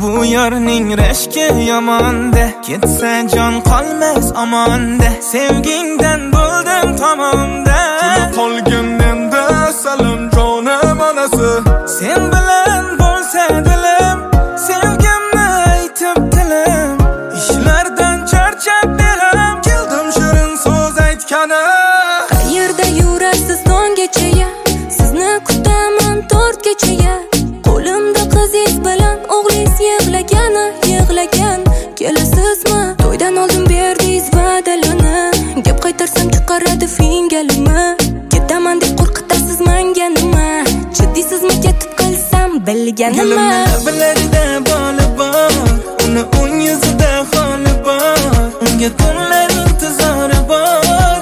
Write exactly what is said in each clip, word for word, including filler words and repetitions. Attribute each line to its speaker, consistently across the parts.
Speaker 1: bu yorning rashki yomonda, ketsa jon qolmas omonda, sevgingdan bo'ldim tomonda.
Speaker 2: Qolgan menda salim jonim onasi,
Speaker 1: sen bilan bo'lsa dilim, sevgimni aytib dilim, ishlardan charchab belim,
Speaker 2: keldim shirin so'z aytgani.
Speaker 3: Qayerda yurasiz tonggacha, sizni kutaman to'rtgacha. Qo'limda qizingiz bilan o'g'lingiz yig'lagani, yig'lagan. Kelasizmi? To'ydan oldin berdingiz va'dalarni, gap qaytarsam chiqaradi fingalimi. Ketaman deb qo'rqitasiz menga nima? Jiddiysizmi ketib qolsam bilganima?
Speaker 1: Lablarida boli bor, uni o'ng yuzida holi bor, unga tunlar intizori bor.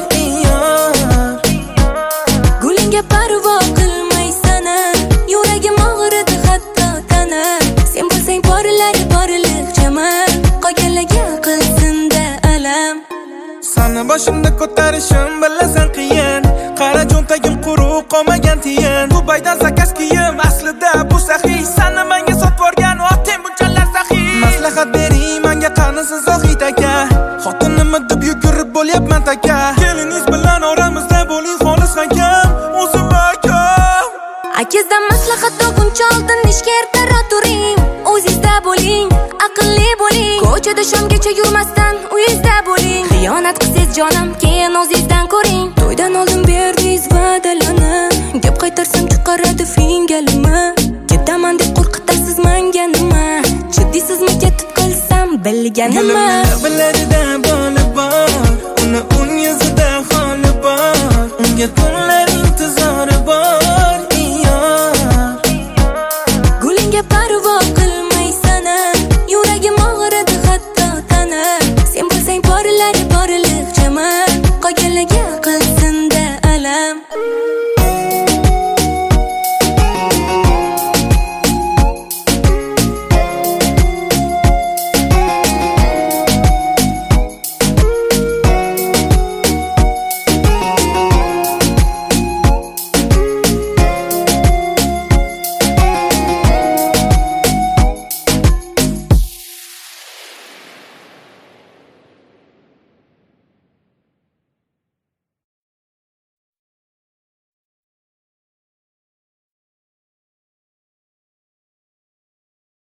Speaker 3: Gulingga parvo qilmaysan, yuragim og'ridi hatto tana. Sen bo'lsang porlar porliq jamol, qolganlarga qilsin-da alam.
Speaker 1: Sani boshimda ko'tarishim bilasan qiyin, qara cho'ntagim quruq qolmagan tiyin. Dubaydan zakaz kiyim, aslida bu saxiy, sani menga sotib yuborgan otang bunchalar saxiy. Maslahat bering menga qanisiz Zohid aka, xotinimni deb yugurib bo'lyapman taka. Keliningiz bilan oramizda bo'ling xolis hakam, o'zim aka.
Speaker 3: Akizdan maslahat olguncha oldin ishga ertaroq turing, o'zingizda bo'ling, aqlli bo'ling. Ko'chada shomgacha yurmasdan uyingizda bo'ling. Xiyonat qilsangiz jonim, keyin o'zingizdan ko'ring. To'ydan oldin berdingiz va'dalarni, gap qaytarsam chiqaradi fingalimi. Ketaman deb qo'rqitasiz menga nima? Jiddiysizmi ketib qolsam bilganima?
Speaker 1: Lablarida